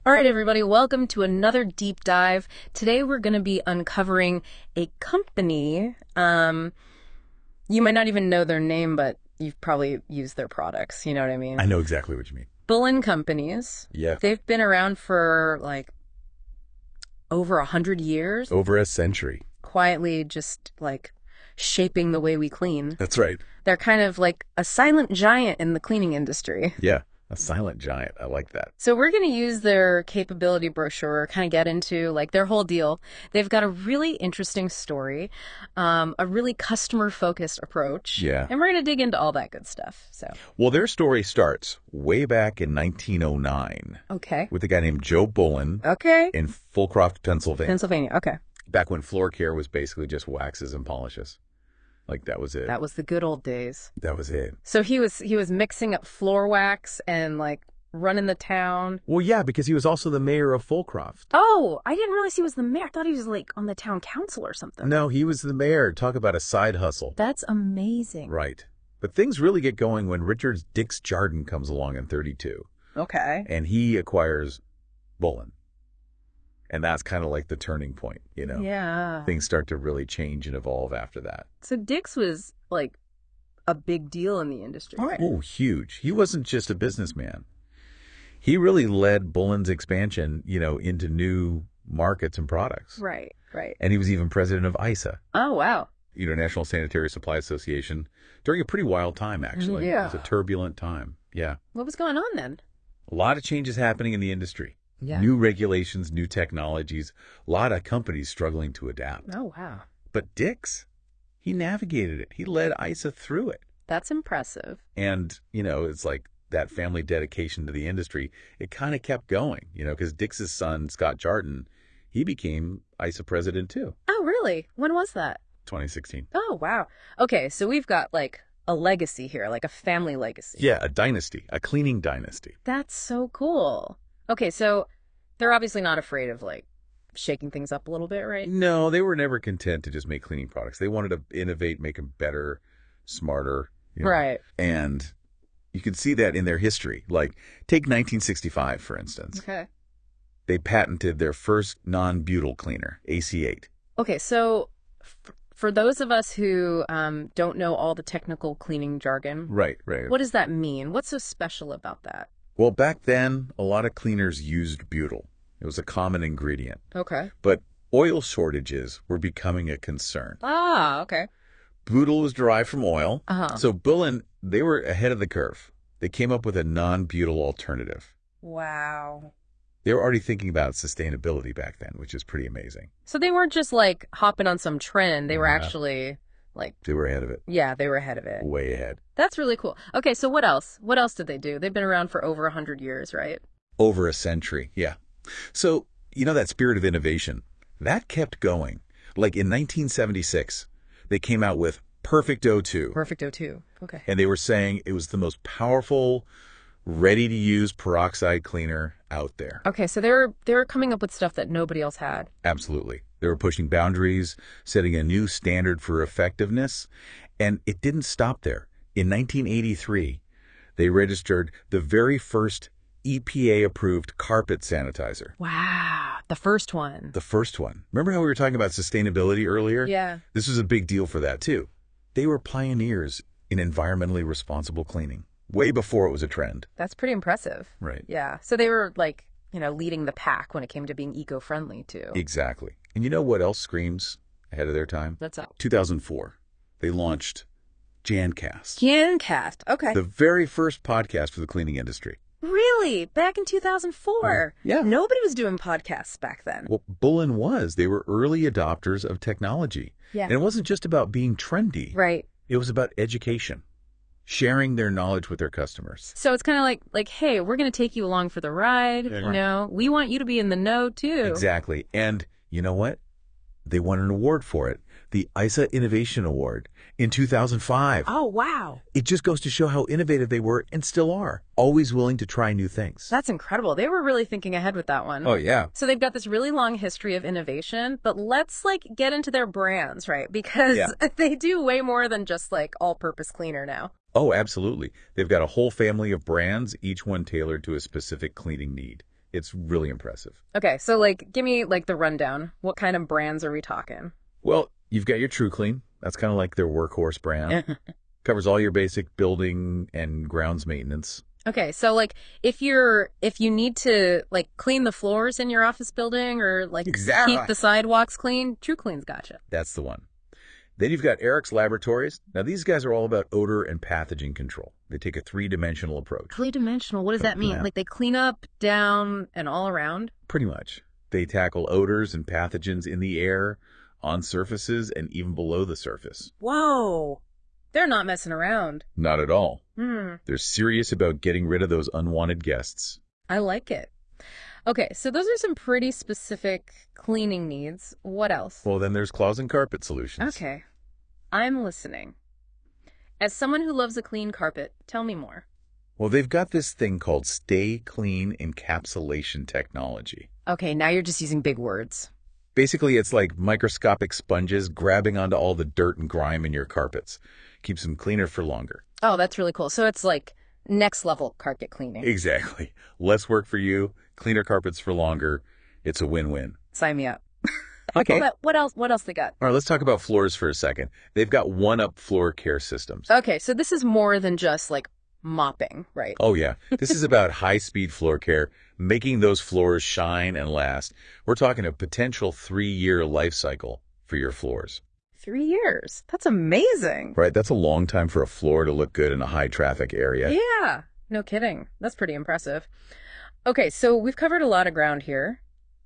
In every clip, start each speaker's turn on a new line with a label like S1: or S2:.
S1: All right, everybody, welcome to another deep dive. Today we're going to be uncovering a company. You might not even know their name, but you've probably used their products. You know what I mean?
S2: I know exactly what you mean.
S1: Bullen Companies.
S2: Yeah.
S1: They've been around for like over 100 years,
S2: Over a century.
S1: quietly just like shaping the way we clean.
S2: That's right.
S1: They're kind of like a silent giant in the cleaning industry.
S2: Yeah. A silent giant. I like that.
S1: So we're going to use their capability brochure, kind of get into like their whole deal. They've got a really interesting story, a really customer-focused approach.
S2: Yeah.
S1: And we're going to dig into all that good stuff. So,
S2: Well, their story starts way back in 1909
S1: okay.
S2: with a guy named Joe Bullen
S1: Okay.
S2: in Fulcroft, Pennsylvania.
S1: Pennsylvania. Okay.
S2: Back when floor care was basically just waxes and polishes. Like that was it.
S1: That was the good old days.
S2: That was it.
S1: So he was mixing up floor wax and like running the town.
S2: Well, yeah, because he was also the mayor of Fulcroft.
S1: Oh, I didn't realize he was the mayor. I thought he was like on the town council or something.
S2: No, he was the mayor. Talk about a side hustle.
S1: That's amazing.
S2: Right. But things really get going when Richard Dix Jardin comes along in 32.
S1: Okay.
S2: And he acquires Bullen. And that's kind of like the turning point, you know?
S1: Yeah.
S2: Things start to really change and evolve after that.
S1: So Dix was like a big deal in the industry, right?
S2: Oh, huge. He wasn't just a businessman. He really led Bullen's expansion, into new markets and products.
S1: Right, right.
S2: And he was even president of ISA,
S1: Oh, wow.
S2: National Sanitary Supply Association, during a pretty wild time, actually.
S1: Yeah.
S2: It was a turbulent time. Yeah.
S1: What was going on then?
S2: A lot of changes happening in the industry.
S1: Yeah.
S2: New regulations, new technologies, a lot of companies struggling to adapt.
S1: Oh, wow.
S2: But Dix, he navigated it. He led ISA through it.
S1: That's impressive.
S2: And, it's like that family dedication to the industry. It kind of kept going, because Dix's son, Scott Jardin, he became ISA president too.
S1: Oh, really? When was that?
S2: 2016.
S1: Oh, wow. Okay, so we've got like a legacy here, like a family legacy.
S2: Yeah, a dynasty, a cleaning dynasty.
S1: That's so cool. Okay, so they're obviously not afraid of like shaking things up a little bit, right?
S2: No, they were never content to just make cleaning products. They wanted to innovate, make them better, smarter.
S1: Right.
S2: And you can see that in their history. Like, take 1965, for instance.
S1: Okay.
S2: They patented their first non-butyl cleaner, AC8.
S1: Okay, so for those of us who don't know all the technical cleaning jargon,
S2: Right.
S1: what does that mean? What's so special about that?
S2: Well, back then, a lot of cleaners used butyl. It was a common ingredient.
S1: Okay.
S2: But oil shortages were becoming a concern.
S1: Ah, okay.
S2: Butyl was derived from oil.
S1: Uh-huh.
S2: So Bullen, they were ahead of the curve. They came up with a non-butyl alternative.
S1: Wow.
S2: They were already thinking about sustainability back then, which is pretty amazing.
S1: So they weren't just like hopping on some trend. They were
S2: Yeah.
S1: actually like,
S2: They were ahead of it.
S1: yeah, they were ahead of it.
S2: Way ahead.
S1: That's really cool. Okay, so what else? What else did they do? They've been around for over 100 years, right?
S2: Over a century, yeah. So, that spirit of innovation, that kept going. Like in 1976, they came out with Perfect O2.
S1: Perfect O2. Okay.
S2: And they were saying it was the most powerful, ready-to-use peroxide cleaner out there.
S1: Okay, so they were coming up with stuff that nobody else had.
S2: Absolutely. They were pushing boundaries, setting a new standard for effectiveness, and it didn't stop there. In 1983, they registered the very first EPA-approved carpet sanitizer.
S1: Wow, the first one.
S2: The first one. Remember how we were talking about sustainability earlier?
S1: Yeah.
S2: This was a big deal for that, too. They were pioneers in environmentally responsible cleaning, way before it was a trend.
S1: That's pretty impressive.
S2: Right.
S1: Yeah. So they were like, leading the pack when it came to being eco-friendly too.
S2: Exactly. And you know what else screams ahead of their time?
S1: That's up.
S2: 2004. They launched JanCast.
S1: JanCast. Okay.
S2: The very first podcast for the cleaning industry.
S1: Really? Back in 2004?
S2: Yeah.
S1: Nobody was doing podcasts back then.
S2: Well, Bullen was. They were early adopters of technology.
S1: Yeah.
S2: And it wasn't just about being trendy.
S1: Right.
S2: It was about education, sharing their knowledge with their customers.
S1: So it's kind of like, hey, we're going to take you along for the ride.
S2: Yeah.
S1: We want you to be in the know too.
S2: Exactly. And you know what? They won an award for it, the ISA Innovation Award in 2005.
S1: Oh, wow.
S2: It just goes to show how innovative they were and still are, always willing to try new things.
S1: That's incredible. They were really thinking ahead with that one.
S2: Oh, yeah.
S1: So they've got this really long history of innovation, but let's get into their brands, right? Because they do way more than just all-purpose cleaner now.
S2: Oh, absolutely. They've got a whole family of brands, each one tailored to a specific cleaning need. It's really impressive.
S1: Okay, so like give me like the rundown. What kind of brands are we talking?
S2: Well, you've got your TruClean. That's kind of like their workhorse brand. Covers all your basic building and grounds maintenance.
S1: Okay, so like if you need to like clean the floors in your office building or like
S2: Exactly.
S1: keep the sidewalks clean, TruClean's gotcha.
S2: That's the one. Then you've got Eric's Laboratories. Now, these guys are all about odor and pathogen control. They take a three-dimensional approach.
S1: Three-dimensional, what does that mean?
S2: Yeah.
S1: Like they clean up, down, and all around?
S2: Pretty much. They tackle odors and pathogens in the air, on surfaces, and even below the surface.
S1: Whoa! They're not messing around.
S2: Not at all.
S1: Hmm.
S2: They're serious about getting rid of those unwanted guests.
S1: I like it. Okay, so those are some pretty specific cleaning needs. What else?
S2: Well, then there's Claws and Carpet Solutions.
S1: Okay. I'm listening. As someone who loves a clean carpet, tell me more.
S2: Well, they've got this thing called Stay Clean Encapsulation Technology.
S1: Okay, now you're just using big words.
S2: Basically, it's like microscopic sponges grabbing onto all the dirt and grime in your carpets. Keeps them cleaner for longer.
S1: Oh, that's really cool. So it's like next level carpet cleaning.
S2: Exactly. Less work for you, cleaner carpets for longer. It's a win-win.
S1: Sign me up.
S2: Okay.
S1: But what else they got?
S2: All right, let's talk about floors for a second. They've got one-up floor care systems.
S1: Okay, so this is more than just like mopping, right?
S2: Oh, yeah. This is about high-speed floor care, making those floors shine and last. We're talking a potential 3-year life cycle for your floors.
S1: 3 years. That's amazing.
S2: Right? That's a long time for a floor to look good in a high-traffic area.
S1: Yeah, no kidding. That's pretty impressive. Okay, so we've covered a lot of ground here,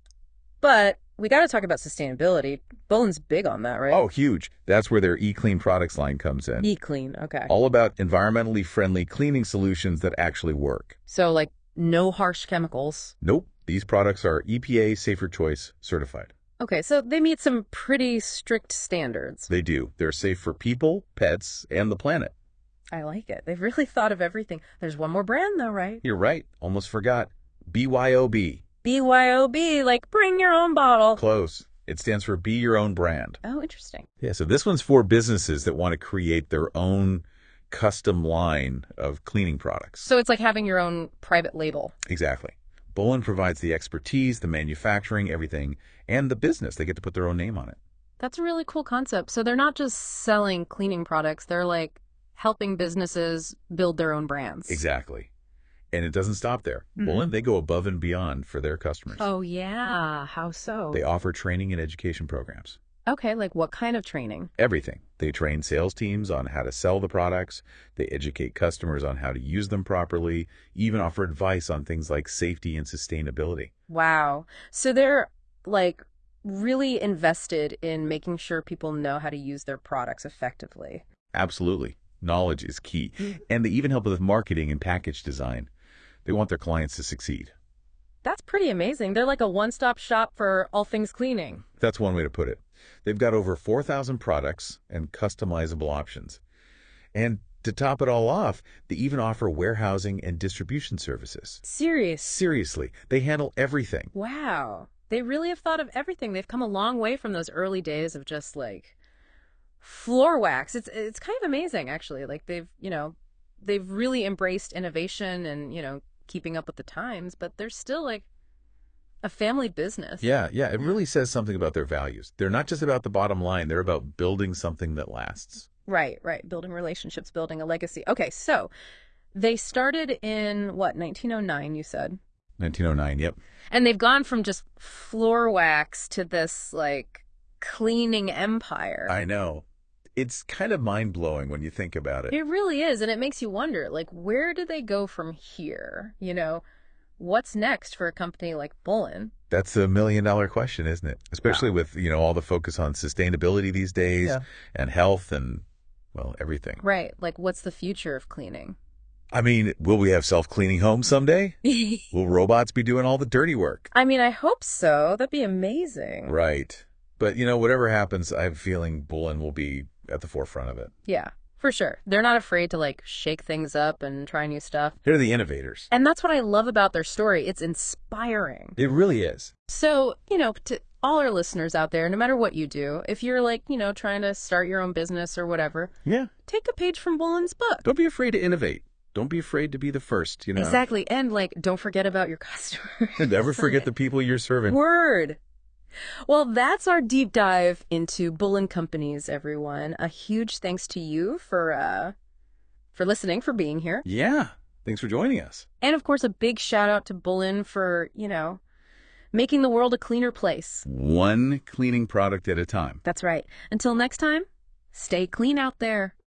S1: but we got to talk about sustainability. Bolin's big on that, right?
S2: Oh, huge. That's where their eClean products line comes in.
S1: eClean, okay.
S2: All about environmentally friendly cleaning solutions that actually work.
S1: So like no harsh chemicals.
S2: Nope. These products are EPA Safer Choice certified.
S1: Okay, so they meet some pretty strict standards.
S2: They do. They're safe for people, pets, and the planet.
S1: I like it. They've really thought of everything. There's one more brand though, right?
S2: You're right. Almost forgot. BYOB.
S1: BYOB, like bring your own bottle.
S2: Close. It stands for Be Your Own Brand.
S1: Oh, interesting.
S2: Yeah, so this one's for businesses that want to create their own custom line of cleaning products.
S1: So it's like having your own private label.
S2: Exactly. Bolin provides the expertise, the manufacturing, everything, and the business. They get to put their own name on it.
S1: That's a really cool concept. So they're not just selling cleaning products, they're like helping businesses build their own brands.
S2: Exactly. And it doesn't stop there.
S1: Mhm.
S2: Bolin, they go above and beyond for their customers.
S1: Oh, yeah. How so?
S2: They offer training and education programs.
S1: Okay, like what kind of training?
S2: Everything. They train sales teams on how to sell the products. They educate customers on how to use them properly, even offer advice on things like safety and sustainability.
S1: Wow. So they're like really invested in making sure people know how to use their products effectively.
S2: Absolutely. Knowledge is key.
S1: Mm.
S2: And they even help with marketing and package design. They want their clients to succeed.
S1: That's pretty amazing. They're like a one-stop shop for all things cleaning.
S2: That's one way to put it. They've got over 4,000 products and customizable options. And to top it all off, they even offer warehousing and distribution services.
S1: Serious.
S2: Seriously, they handle everything.
S1: Wow. They really have thought of everything. They've come a long way from those early days of just like floor wax. It's kind of amazing actually. Like they've really embraced innovation and, keeping up with the times, but they're still like a family business.
S2: Yeah, it really says something about their values. They're not just about the bottom line, they're about building something that lasts.
S1: Right. Building relationships, building a legacy. Okay, so they started in what, 1909, you said?
S2: 1909, yep.
S1: And they've gone from just floor wax to this like cleaning empire.
S2: I know. It's kind of mind-blowing when you think about it.
S1: It really is, and it makes you wonder, like, where do they go from here? What's next for a company like Bolin?
S2: That's $1 million question, isn't it? Especially with, all the focus on sustainability these days and health and, well, everything.
S1: Right. Like, what's the future of cleaning?
S2: I mean, will we have self-cleaning homes someday? Will robots be doing all the dirty work?
S1: I mean, I hope so. That'd be amazing.
S2: Right. But, whatever happens, I have a feeling Bolin will be at the forefront of it.
S1: Yeah, for sure. They're not afraid to like shake things up and try new stuff.
S2: They're the innovators.
S1: And that's what I love about their story. It's inspiring.
S2: It really is.
S1: So, to all our listeners out there, no matter what you do, if you're like, trying to start your own business or whatever,
S2: Yeah.
S1: take a page from Bolin's book.
S2: Don't be afraid to innovate. Don't be afraid to be the first, you know.
S1: Exactly. And like, don't forget about your customers.
S2: Never forget the people you're serving.
S1: Word. Well, that's our deep dive into Bull & Companies, everyone. A huge thanks to you for listening, for being here.
S2: Yeah. Thanks for joining us.
S1: And of course, a big shout out to Bull & for, making the world a cleaner place.
S2: One cleaning product at a time.
S1: That's right. Until next time, stay clean out there.